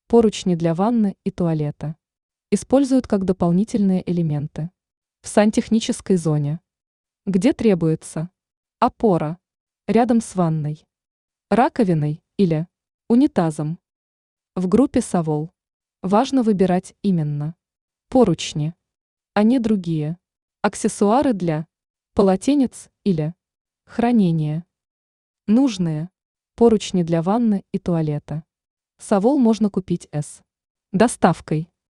Поручни для ванны и туалета. Используют как дополнительные элементы. В сантехнической зоне. Где требуется опора. Рядом с ванной. Раковиной или унитазом. В группе Савол. Важно выбирать именно поручни, а не другие. Аксессуары для полотенец или хранения. Нужные поручни для ванны и туалета. Савол можно купить с доставкой.